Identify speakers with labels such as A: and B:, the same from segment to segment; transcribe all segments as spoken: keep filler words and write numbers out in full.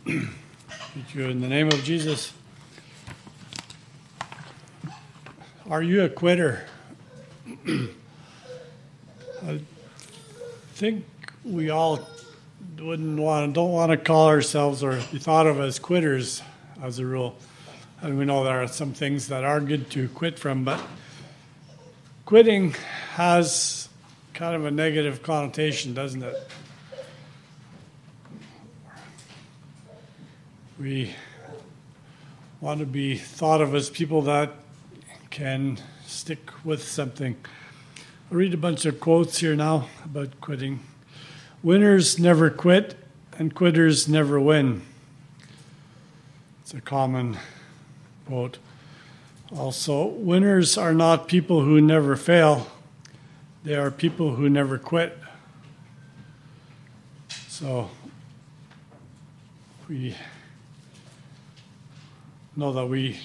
A: Greet you in the name of Jesus. Are you a quitter? I think we all wouldn't want, don't want to call ourselves or be thought of as quitters as a rule. And we know there are some things that are good to quit from, but quitting has kind of a negative connotation, doesn't it? We want to be thought of as people that can stick with something. I'll read a bunch of quotes here now about quitting. Winners never quit, and quitters never win. It's a common quote. Also, winners are not people who never fail. They are people who never quit. So, we know that we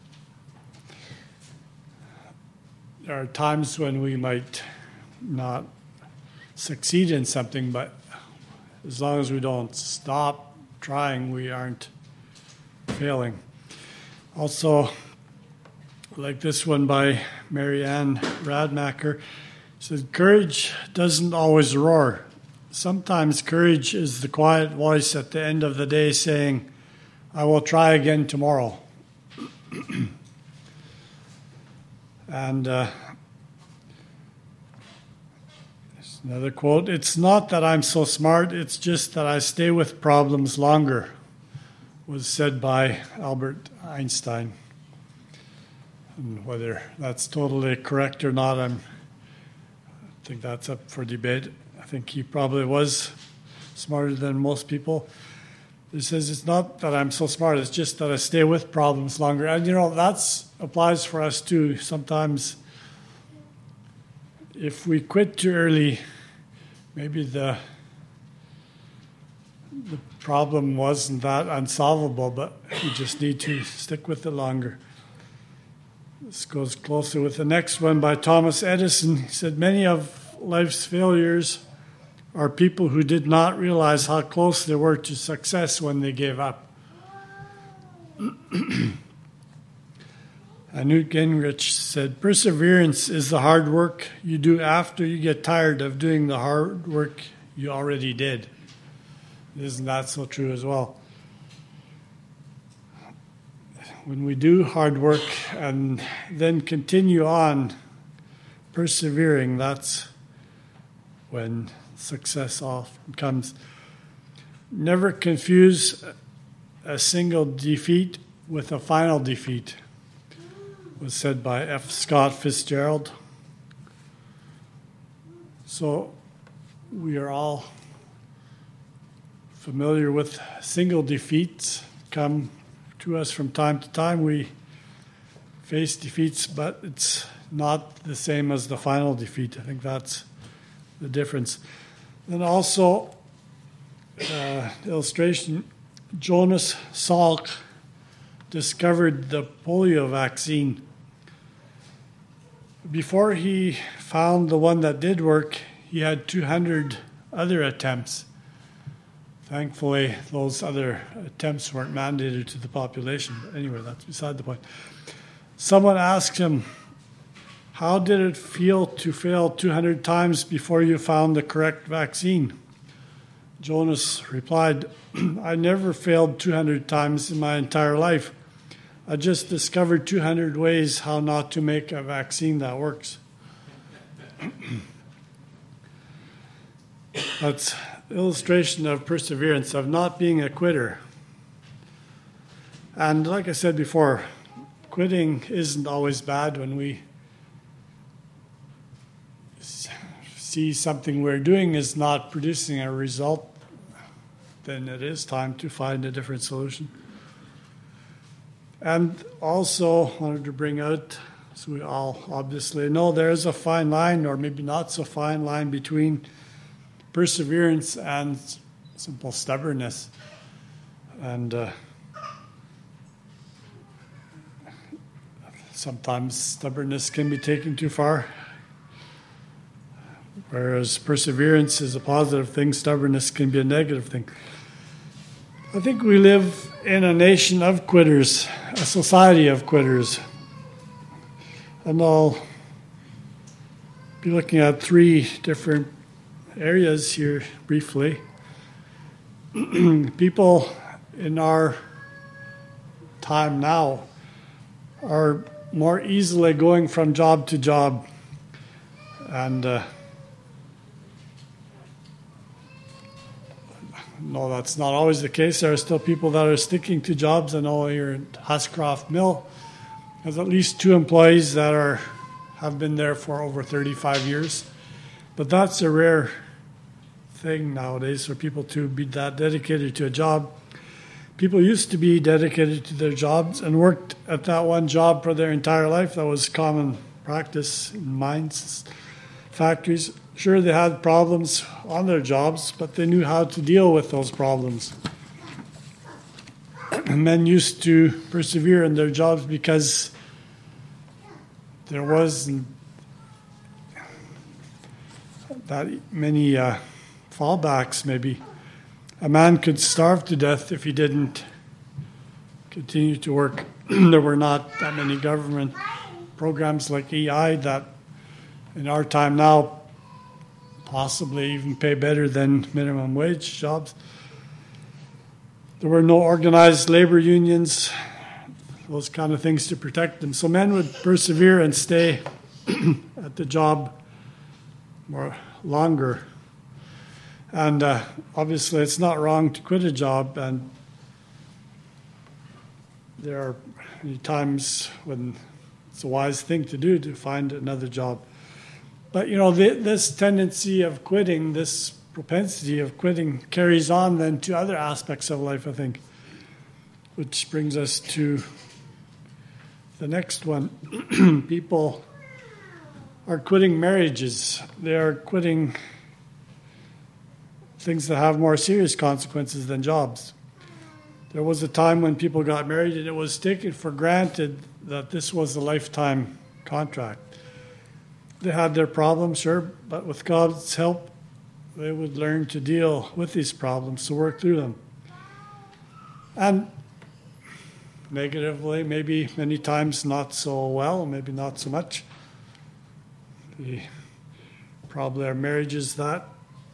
A: there are times when we might not succeed in something, but as long as we don't stop trying, we aren't failing. Also, like this one by Marianne Radmacher, says, courage doesn't always roar. Sometimes courage is the quiet voice at the end of the day saying, I will try again tomorrow. And uh, there's another quote, it's not that I'm so smart, it's just that I stay with problems longer, was said by Albert Einstein. And whether that's totally correct or not, I'm, I think that's up for debate. I think he probably was smarter than most people. He says, it's not that I'm so smart, it's just that I stay with problems longer. And, you know, that applies for us too. Sometimes if we quit too early, maybe the the problem wasn't that unsolvable, but we just need to stick with it longer. This goes closer with the next one by Thomas Edison. He said, many of life's failures are people who did not realize how close they were to success when they gave up. And Newt Gingrich said, perseverance is the hard work you do after you get tired of doing the hard work you already did. Isn't that so true as well? When we do hard work and then continue on persevering, that's when success often comes. Never confuse a single defeat with a final defeat, was said by F. Scott Fitzgerald. So we are all familiar with single defeats come to us from time to time. We face defeats, but it's not the same as the final defeat. I think that's the difference. And also, uh, illustration, Jonas Salk discovered the polio vaccine. Before he found the one that did work, he had two hundred other attempts. Thankfully, those other attempts weren't mandated to the population. But anyway, that's beside the point. Someone asked him, how did it feel to fail two hundred times before you found the correct vaccine? Jonas replied, I never failed two hundred times in my entire life. I just discovered two hundred ways how not to make a vaccine that works. That's illustration of perseverance, of not being a quitter. And like I said before, quitting isn't always bad. When we see something we're doing is not producing a result, then it is time to find a different solution. And also wanted to bring out, so we all obviously know there's a fine line, or maybe not so fine line, between perseverance and simple stubbornness. And uh, sometimes stubbornness can be taken too far. Whereas perseverance is a positive thing, stubbornness can be a negative thing. I think we live in a nation of quitters, a society of quitters. And I'll be looking at three different areas here briefly. People in our time now are more easily going from job to job. And uh, no, that's not always the case. There are still people that are sticking to jobs. I know here at Huscroft Mill, there's at least two employees that are have been there for over thirty-five years. But that's a rare thing nowadays for people to be that dedicated to a job. People used to be dedicated to their jobs and worked at that one job for their entire life. That was common practice in mines, factories. Sure, they had problems on their jobs, but they knew how to deal with those problems. Men used to persevere in their jobs because there wasn't that many uh, fallbacks, maybe. A man could starve to death if he didn't continue to work. There were not that many government programs like E I that in our time now possibly even pay better than minimum wage jobs. There were no organized labor unions, those kind of things to protect them. So men would persevere and stay at the job more longer. And uh, obviously it's not wrong to quit a job, and there are many times when it's a wise thing to do to find another job. But, you know, the, this tendency of quitting, this propensity of quitting carries on then to other aspects of life, I think, which brings us to the next one. People are quitting marriages. They are quitting things that have more serious consequences than jobs. There was a time when people got married and it was taken for granted that this was a lifetime contract. They had their problems, sure, but with God's help, they would learn to deal with these problems, to work through them. And negatively, maybe many times not so well, maybe not so much. The, probably are marriages that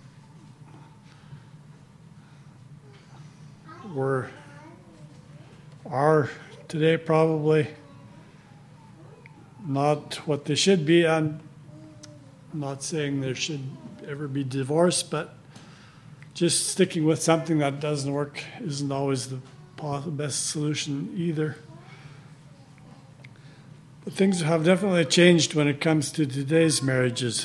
A: were, are today probably not what they should be, and I'm not saying there should ever be divorce, but just sticking with something that doesn't work isn't always the best solution either. But things have definitely changed when it comes to today's marriages.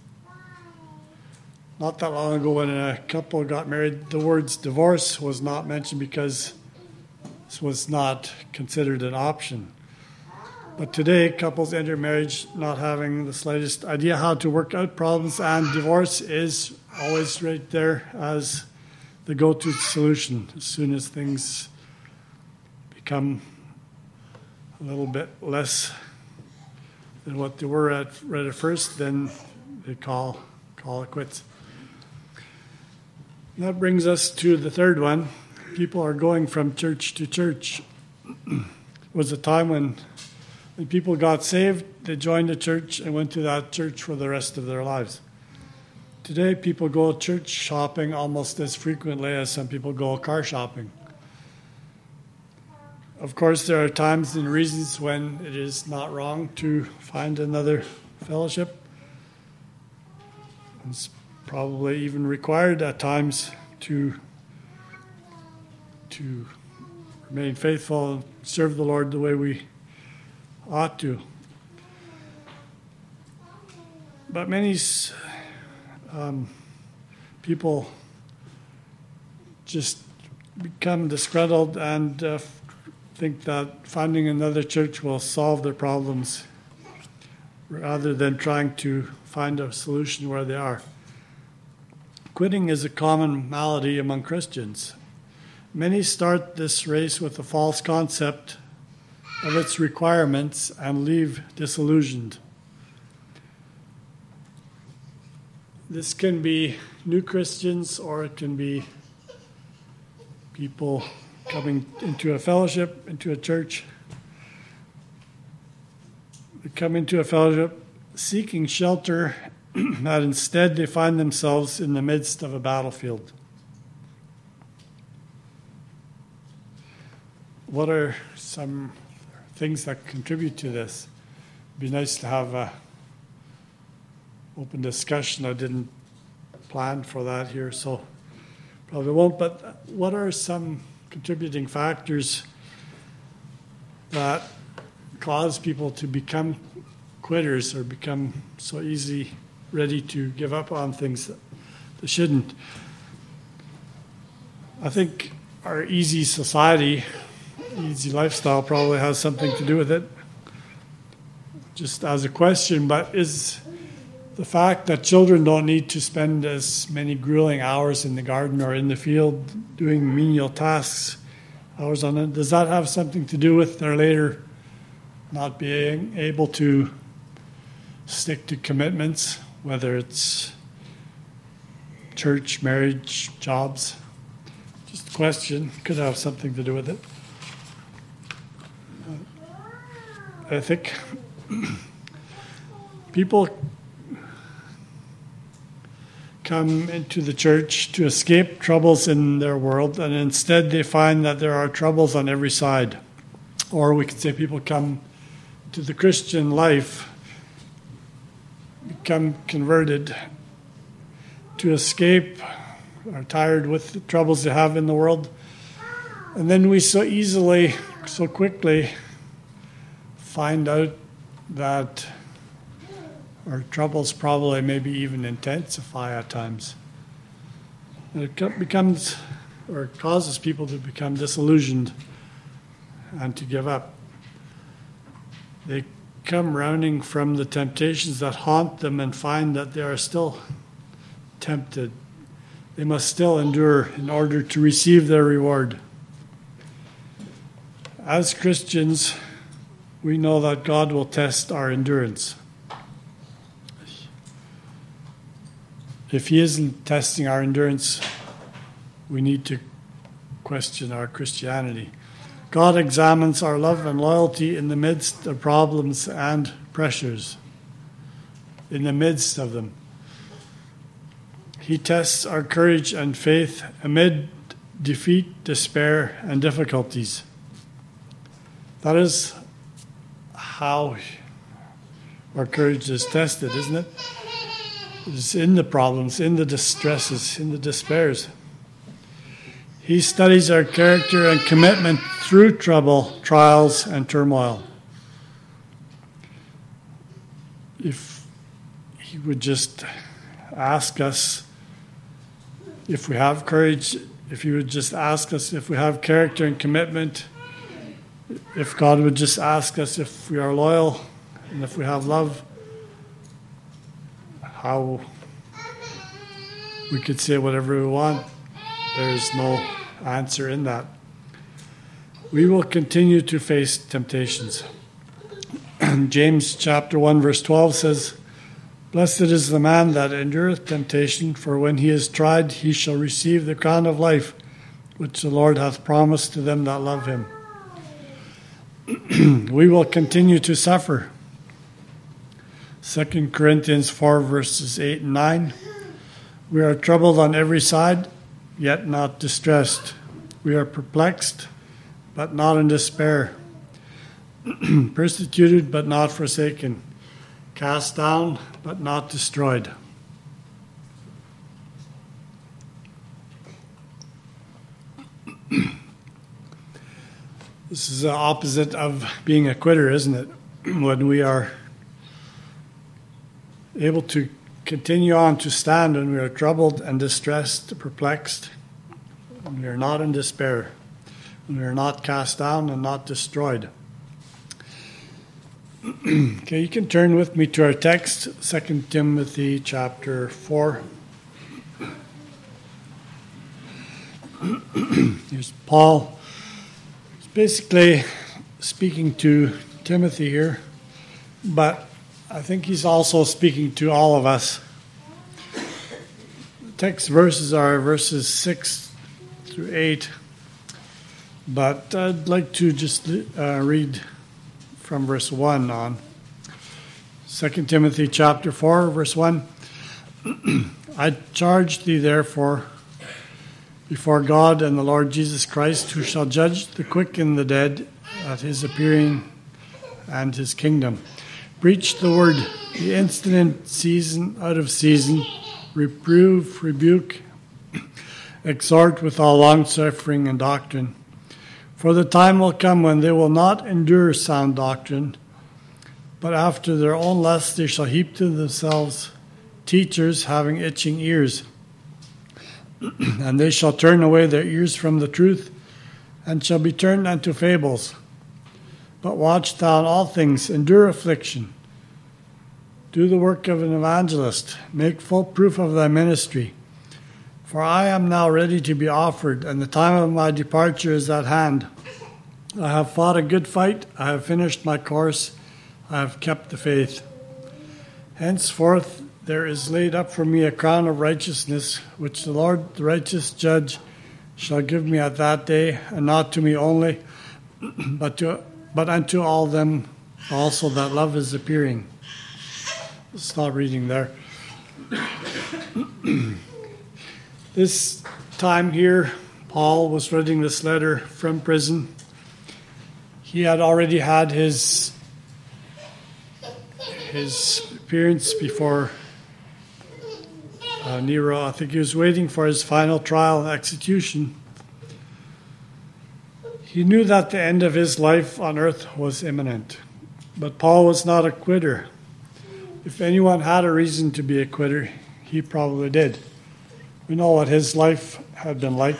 A: Not that long ago when a couple got married, the words divorce was not mentioned because this was not considered an option. But today, couples enter marriage not having the slightest idea how to work out problems, and divorce is always right there as the go-to solution. As soon as things become a little bit less than what they were at right at first, then they call call it quits. And that brings us to the third one. People are going from church to church. It was a time when When people got saved, they joined a church and went to that church for the rest of their lives. Today, people go church shopping almost as frequently as some people go car shopping. Of course, there are times and reasons when it is not wrong to find another fellowship. It's probably even required at times to, to remain faithful and serve the Lord the way we ought to. But many um, people just become disgruntled and uh, think that finding another church will solve their problems rather than trying to find a solution where they are. Quitting is a common malady among Christians. Many start this race with a false concept of its requirements and leave disillusioned. This can be new Christians, or it can be People coming into a fellowship, into a church, they come into a fellowship seeking shelter, that instead they find themselves in the midst of a battlefield. What are some things that contribute to this? It'd be nice to have a open discussion. I didn't plan for that here, so probably won't. But what are some contributing factors that cause people to become quitters or become so easy ready to give up on things that they shouldn't? I think our easy society, easy lifestyle probably has something to do with it. Just as a question, but is the fact that children don't need to spend as many grueling hours in the garden or in the field doing menial tasks, hours on it, does that have something to do with their later not being able to stick to commitments, whether it's church, marriage, jobs? Just a question. Could have something to do with it. I think people come into the church to escape troubles in their world, and instead they find that there are troubles on every side. Or we could say people come to the Christian life, become converted to escape, are tired with the troubles they have in the world, and then we so easily, so quickly find out that our troubles probably maybe even intensify at times. And it becomes, or causes people to become disillusioned and to give up. They come rounding from the temptations that haunt them and find that they are still tempted. They must still endure in order to receive their reward. As Christians, we know that God will test our endurance. If he isn't testing our endurance, we need to question our Christianity. God examines our love and loyalty in the midst of problems and pressures, in the midst of them. He tests our courage and faith amid defeat, despair, and difficulties. That is how our courage is tested, isn't it? It's in the problems, in the distresses, in the despairs. He studies our character and commitment through trouble, trials, and turmoil. If he would just ask us if we have courage, if he would just ask us if we have character and commitment, if God would just ask us if we are loyal and if we have love, how we could say whatever we want. There is no answer in that. We will continue to face temptations. James chapter one verse twelve says, "Blessed is the man that endureth temptation, for when he is tried, he shall receive the crown of life, which the Lord hath promised to them that love him." We will continue to suffer. Second Corinthians four verses eight and nine. "We are troubled on every side, yet not distressed. We are perplexed, but not in despair. Persecuted, but not forsaken. Cast down, but not destroyed." This is the opposite of being a quitter, isn't it? When we are able to continue on to stand when we are troubled and distressed, perplexed, when we are not in despair, when we are not cast down and not destroyed. Okay, you can turn with me to our text, Second Timothy chapter four. Here's Paul. He's basically speaking to Timothy here, but I think he's also speaking to all of us. The text verses are verses six through eight. But I'd like to just uh, read from verse one on. Second Timothy chapter four, verse one. I charge thee therefore before God and the Lord Jesus Christ, who shall judge the quick and the dead at his appearing and his kingdom. Preach the word, the instant in season, out of season, reprove, rebuke, exhort with all longsuffering and doctrine. For the time will come when they will not endure sound doctrine, but after their own lusts they shall heap to themselves teachers having itching ears. And they shall turn away their ears from the truth, and shall be turned unto fables. But watch thou in all things, endure affliction. Do the work of an evangelist, make full proof of thy ministry. For I am now ready to be offered, and the time of my departure is at hand. I have fought a good fight, I have finished my course, I have kept the faith. Henceforth there is laid up for me a crown of righteousness, which the Lord, the righteous judge, shall give me at that day, and not to me only, but to but unto all them also that love his appearing. Stop reading there. This time here, Paul was writing this letter from prison. He had already had his his appearance before uh, Nero. I think he was waiting for his final trial and execution. He knew that the end of his life on earth was imminent, but Paul was not a quitter. If anyone had a reason to be a quitter, he probably did. We know what his life had been like.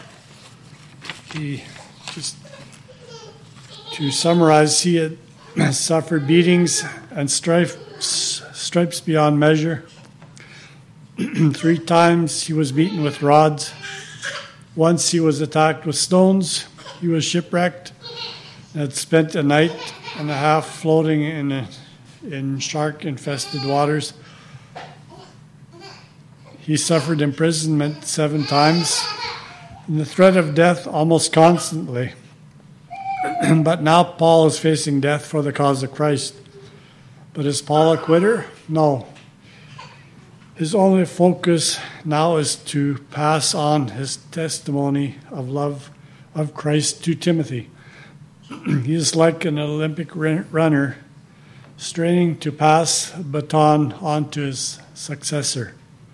A: He, just to summarize, he had suffered beatings and stripes, stripes beyond measure. Three times he was beaten with rods. Once he was attacked with stones. He was shipwrecked and had spent a night and a half floating in a, in shark-infested waters. He suffered imprisonment seven times and the threat of death almost constantly. But now Paul is facing death for the cause of Christ. But is Paul a quitter? No. His only focus now is to pass on his testimony of love of Christ to Timothy. He is like an Olympic runner straining to pass the baton on to his successor.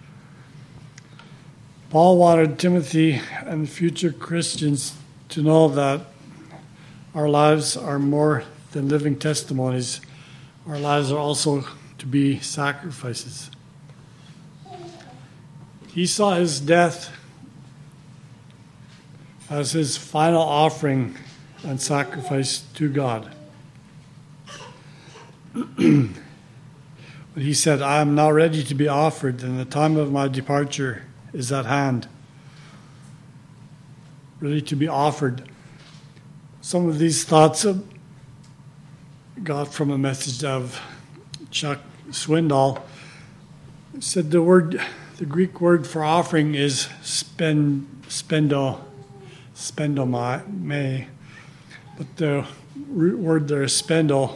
A: Paul wanted Timothy and future Christians to know that our lives are more than living testimonies. Our lives are also to be sacrifices. He saw his death as his final offering and sacrifice to God. When he said, I am now ready to be offered, and the time of my departure is at hand. Ready to be offered. Some of these thoughts I got from a message of Chuck Swindoll. He said the word, the Greek word for offering is spend, spendo, spendomai, but the root word there, spendo,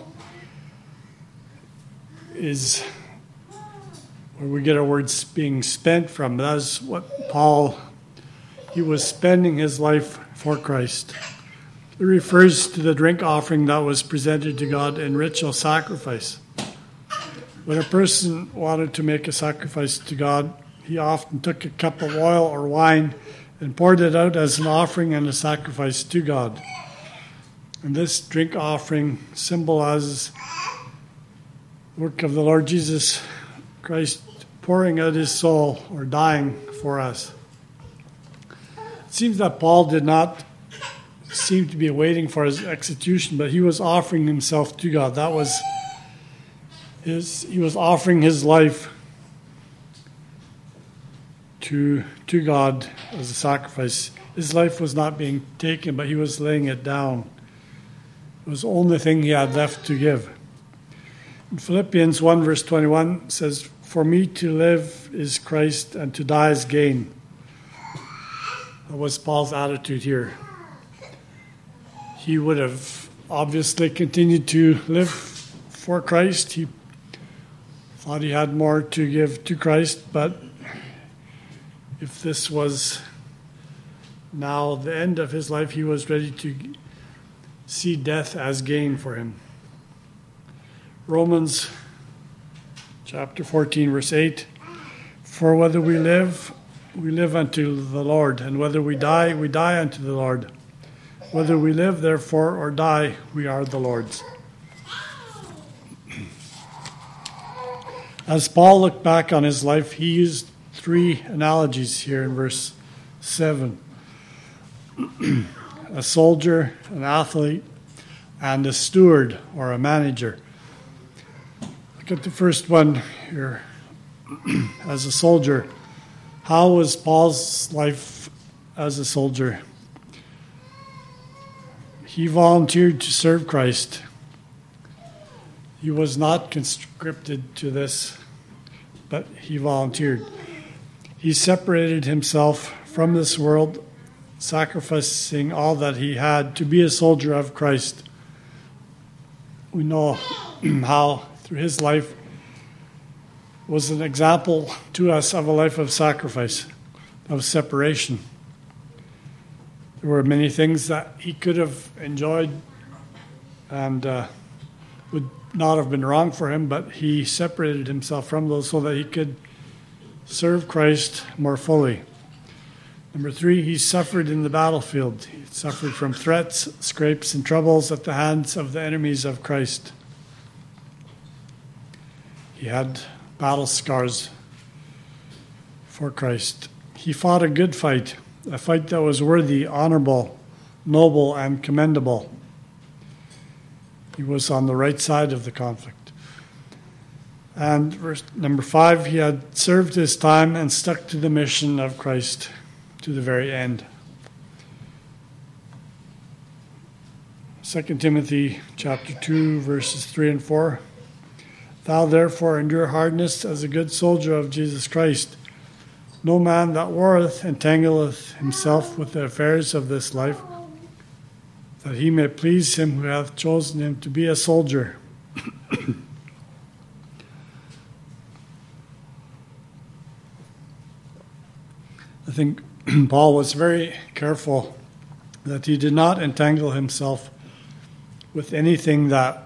A: is where we get our words being spent from. That's what Paul, he was spending his life for Christ. It refers to the drink offering that was presented to God in ritual sacrifice. When a person wanted to make a sacrifice to God, he often took a cup of oil or wine and poured it out as an offering and a sacrifice to God. And this drink offering symbolizes the work of the Lord Jesus Christ pouring out his soul or dying for us. It seems that Paul did not seem to be waiting for his execution, but he was offering himself to God. That was his, he was offering his life to, to God as a sacrifice. His life was not being taken, but he was laying it down. It was the only thing he had left to give. In Philippians one verse twenty-one says, for me to live is Christ and to die is gain. That was Paul's attitude here. he would have obviously continued to live for Christ. He thought he had more to give to Christ, but if this was now the end of his life, he was ready to see death as gain for him. Romans chapter fourteen, verse eight, for whether we live, we live unto the Lord, and whether we die, we die unto the Lord. Whether we live, therefore, or die, we are the Lord's. As Paul looked back on his life, he used three analogies here in verse seven. A soldier, an athlete, and a steward or a manager. Look at the first one here. As a soldier, how was Paul's life as a soldier? He volunteered to serve Christ. He was not conscripted to this, but he volunteered. He separated himself from this world, sacrificing all that he had to be a soldier of Christ. We know how, through his life, was an example to us of a life of sacrifice, of separation. There were many things that he could have enjoyed and uh, would not have been wrong for him, but he separated himself from those so that he could serve Christ more fully. Number three, he suffered in the battlefield. He suffered from threats, scrapes, and troubles at the hands of the enemies of Christ. He had battle scars for Christ. He fought a good fight, a fight that was worthy, honorable, noble, and commendable. He was on the right side of the conflict. And verse number five, he had served his time and stuck to the mission of Christ to the very end. Second Timothy chapter two, verses three and four. Thou therefore endure hardness as a good soldier of Jesus Christ. No man that warreth entangleth himself with the affairs of this life, that he may please him who hath chosen him to be a soldier. I think Paul was very careful that he did not entangle himself with anything that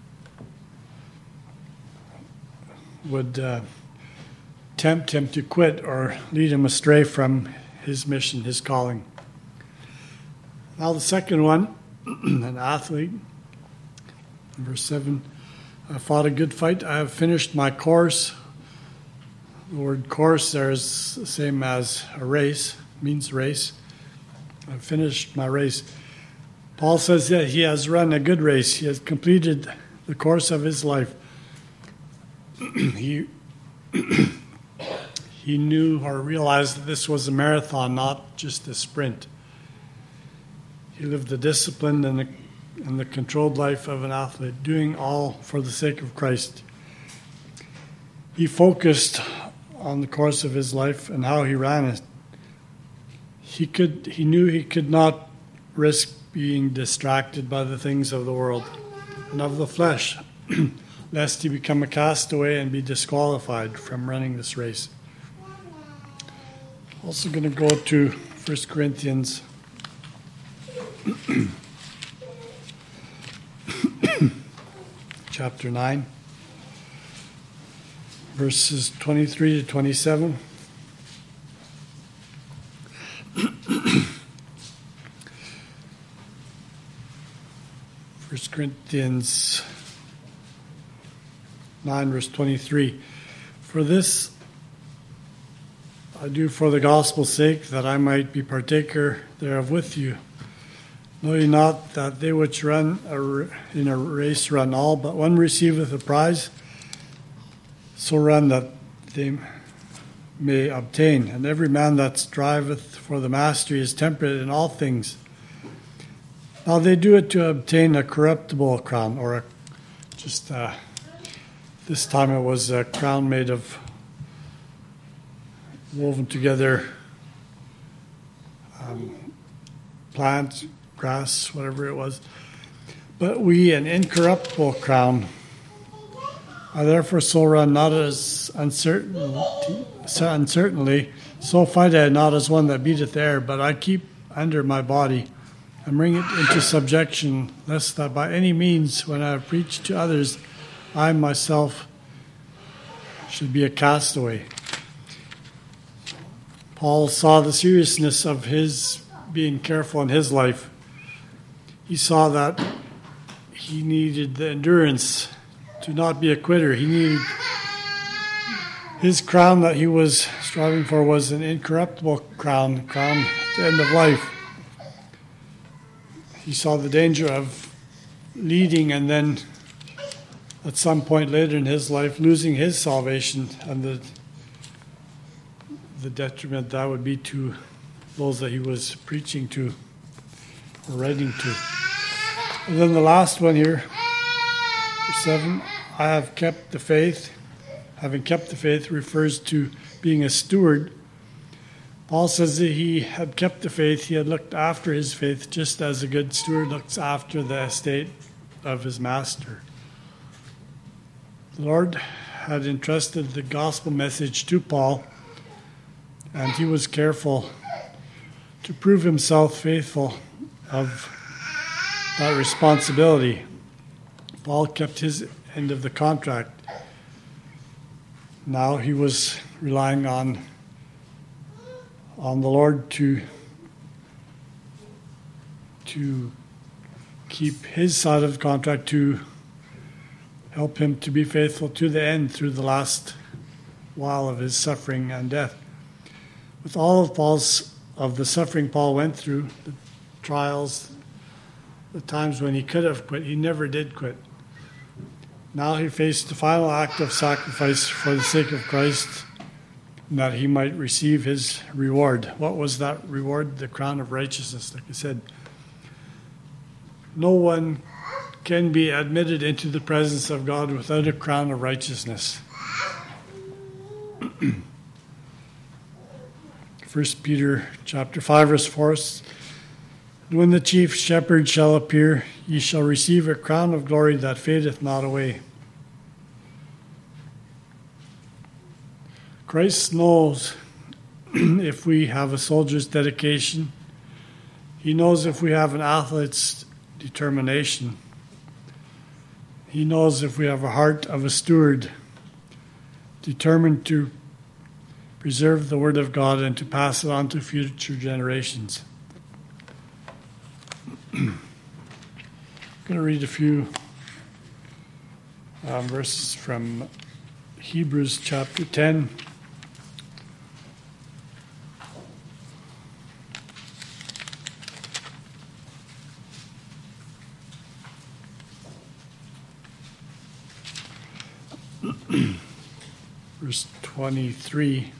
A: would uh, tempt him to quit or lead him astray from his mission, his calling. Now the second one, an athlete, verse seven, I fought a good fight, I have finished my course. The word course there is the same as a race, means race. I've finished my race. Paul says that he has run a good race. He has completed the course of his life. he he knew or realized that this was a marathon, not just a sprint. He lived the disciplined and the, and the controlled life of an athlete, doing all for the sake of Christ. He focused on the course of his life and how he ran it. He could he knew he could not risk being distracted by the things of the world and of the flesh, lest he become a castaway and be disqualified from running this race. Also going to go to First Corinthians chapter nine, verses twenty-three to twenty-seven. First Corinthians nine, verse twenty-three. For this I do for the gospel's sake, that I might be partaker thereof with you. Know ye not that they which run a, in a race run all, but one receiveth a prize? So run that they may obtain. And every man that striveth for the mastery is temperate in all things. Now they do it to obtain a corruptible crown, or a, just uh, this time it was a crown made of woven together um, plant, grass, whatever it was. But we an incorruptible crown. I therefore so run, not as uncertainty, uncertainly, so fight I not as one that beateth air, but I keep under my body, and bring it into subjection, lest that by any means, when I have preached to others, I myself should be a castaway. Paul saw the seriousness of his being careful in his life. He saw that he needed the endurance to not be a quitter. He needed his crown that he was striving for was an incorruptible crown, crown at the end of life. He saw the danger of leading and then at some point later in his life losing his salvation and the the detriment that would be to those that he was preaching to or writing to. And then the last one here, verse seven, I have kept the faith. Having kept the faith refers to being a steward. Paul says that he had kept the faith, he had looked after his faith, just as a good steward looks after the estate of his master. The Lord had entrusted the gospel message to Paul, and he was careful to prove himself faithful of that responsibility. Paul kept his end of the contract. Now he was relying on, on the Lord to, to keep his side of the contract, to help him to be faithful to the end through the last while of his suffering and death. With all of Paul's of the suffering Paul went through, the trials, the times when he could have quit, he never did quit. Now he faced the final act of sacrifice for the sake of Christ, that he might receive his reward. What was that reward? The crown of righteousness, like I said. No one can be admitted into the presence of God without a crown of righteousness. First Peter chapter five, verse four. When the chief shepherd shall appear, ye shall receive a crown of glory that fadeth not away. Christ knows if we have a soldier's dedication. He knows if we have an athlete's determination. He knows if we have a heart of a steward, determined to preserve the Word of God and to pass it on to future generations. I'm going to read a few um, verses from Hebrews chapter ten. Verse twenty-three.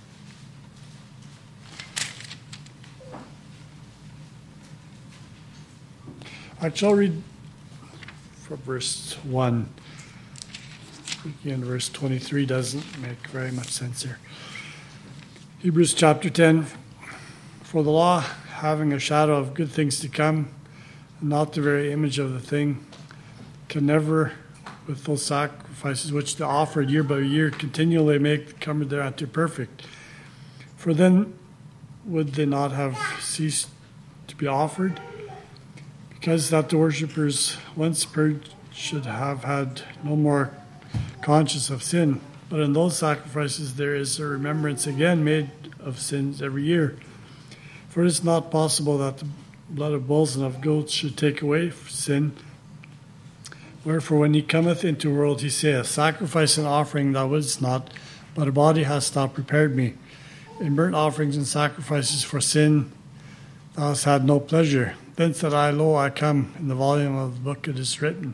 A: I shall read from verse one. Again, verse twenty-three doesn't make very much sense here. Hebrews chapter ten. For the law, having a shadow of good things to come, and not the very image of the thing, can never, with those sacrifices which they offered year by year, continually make the comer thereunto perfect. For then would they not have ceased to be offered? Because that the worshippers, once purged, should have had no more conscience of sin. But in those sacrifices there is a remembrance again made of sins every year. For it is not possible that the blood of bulls and of goats should take away sin. Wherefore when he cometh into the world, he saith, Sacrifice and offering thou wouldest not, but a body hast thou prepared me. In burnt offerings and sacrifices for sin thou hast had no pleasure. Then said I, Lo, I come. In the volume of the book it is written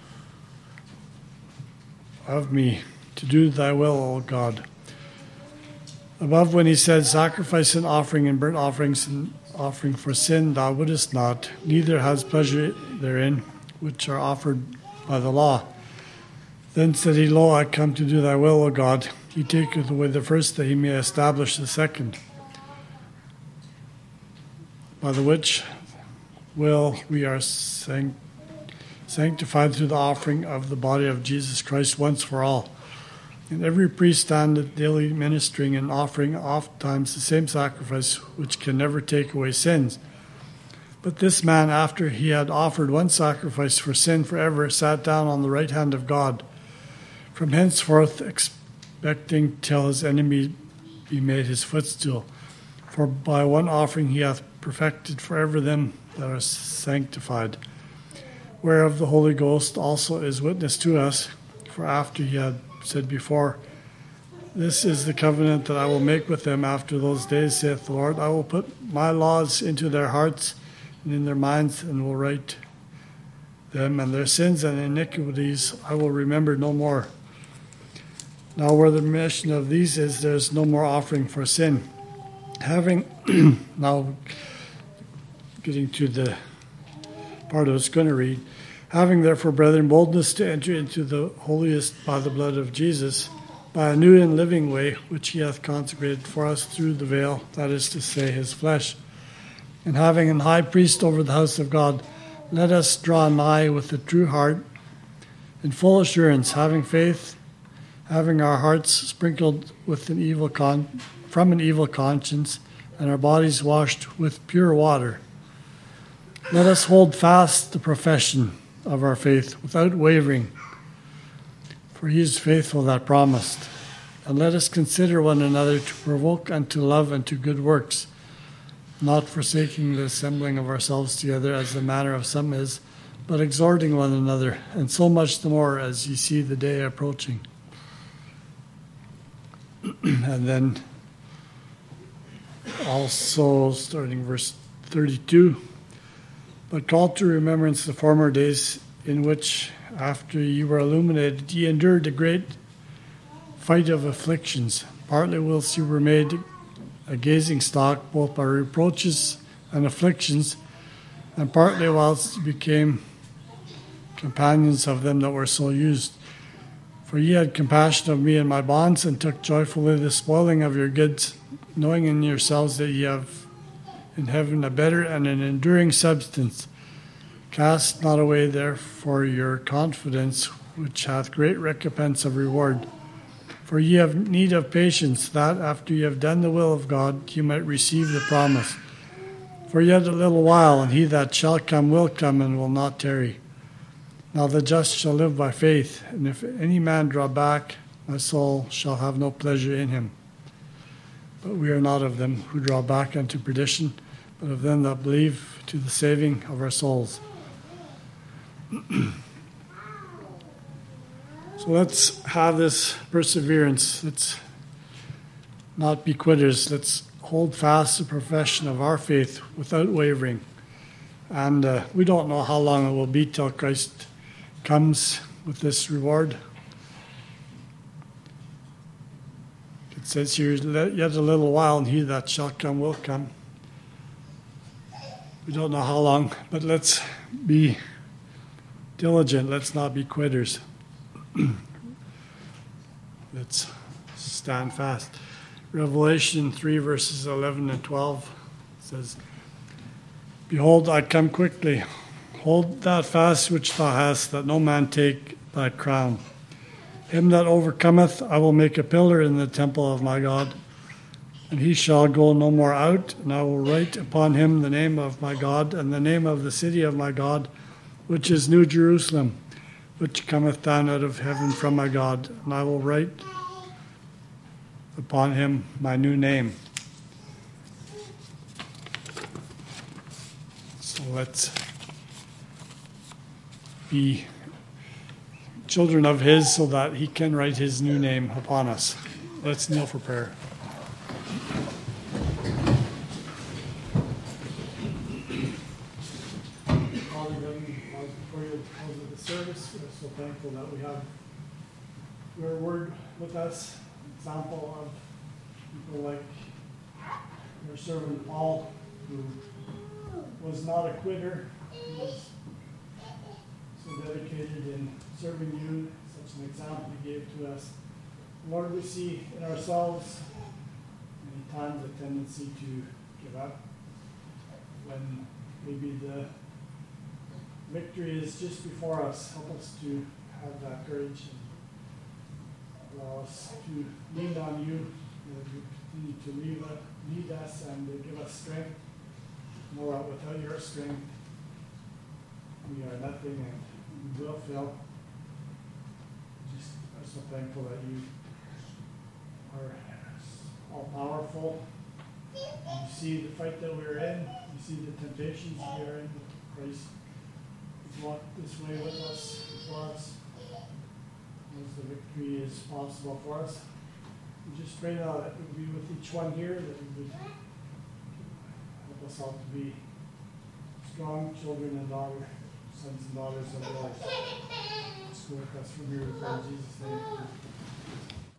A: of me, to do thy will, O God. Above, when he said, Sacrifice and offering and burnt offerings and offering for sin thou wouldest not, neither has pleasure therein, which are offered by the law. Then said he, Lo, I come to do thy will, O God. He taketh away the first, that he may establish the second. By the which will we are sanct- sanctified through the offering of the body of Jesus Christ once for all. And every priest standeth daily ministering and offering oftentimes the same sacrifice, which can never take away sins. But this man, after he had offered one sacrifice for sin forever, sat down on the right hand of God, from henceforth expecting till his enemy be made his footstool. For by one offering he hath perfected forever them that are sanctified, whereof the Holy Ghost also is witness to us. For after he had said before, this is the covenant that I will make with them after those days, saith the Lord. I will put my laws into their hearts and in their minds, and will write them, and their sins and iniquities I will remember no more. Now where the remission of these is, there is no more offering for sin. Having, now getting to the part I was going to read, having therefore, brethren, boldness to enter into the holiest by the blood of Jesus, by a new and living way, which he hath consecrated for us through the veil, that is to say, his flesh. And having an high priest over the house of God, let us draw nigh with a true heart, in full assurance, having faith, having our hearts sprinkled with an evil con- from an evil conscience, and our bodies washed with pure water. Let us hold fast the profession of our faith without wavering, for he is faithful that promised. And let us consider one another to provoke unto love and to good works, not forsaking the assembling of ourselves together as the manner of some is, but exhorting one another, and so much the more as ye see the day approaching. And then also starting verse thirty-two, but call to remembrance the former days in which, after ye were illuminated, ye endured a great fight of afflictions, partly whilst ye were made a gazing stock, both by reproaches and afflictions, and partly whilst ye became companions of them that were so used. For ye had compassion of me and my bonds, and took joyfully the spoiling of your goods, knowing in yourselves that ye have in heaven a better and an enduring substance. Cast not away therefore your confidence, which hath great recompense of reward. For ye have need of patience, that after ye have done the will of God, ye might receive the promise. For yet a little while, and he that shall come will come, and will not tarry. Now the just shall live by faith, and if any man draw back, my soul shall have no pleasure in him. But we are not of them who draw back unto perdition, but of them that believe to the saving of our souls. So let's have this perseverance. Let's not be quitters. Let's hold fast the profession of our faith without wavering. And uh, we don't know how long it will be till Christ comes with this reward. It says here, yet a little while, and he that shall come will come. We don't know how long, but let's be diligent. Let's not be quitters. Let's stand fast. Revelation three, verses eleven and twelve says, Behold, I come quickly. Hold that fast which thou hast, that no man take thy crown. Him that overcometh I will make a pillar in the temple of my God, and he shall go no more out, and I will write upon him the name of my God, and the name of the city of my God, which is New Jerusalem, which cometh down out of heaven from my God, and I will write upon him my new name. So let's be children of his so that he can write his new name upon us. Let's kneel for prayer. Father, before you close of the service, we're so thankful that we have your word with us, example of people like your servant Paul, who was not a quitter. He was so dedicated in serving you, such an example you gave to us. Lord, we see in ourselves many times a tendency to give up when maybe the victory is just before us. Help us to have that courage and allow us to lean on you. That you continue to lead, lead us and to give us strength. Know that without your strength, we are nothing and we will fail. Just are so thankful that you are all powerful. You see the fight that we're in. You see the temptations we are in. Christ has walked this way with us, for us. As the victory is possible for us. We just pray now that we would be with each one here, that we would help us all to be strong children and daughters, sons and daughters of yours. Let's go with us from here, in Jesus' name.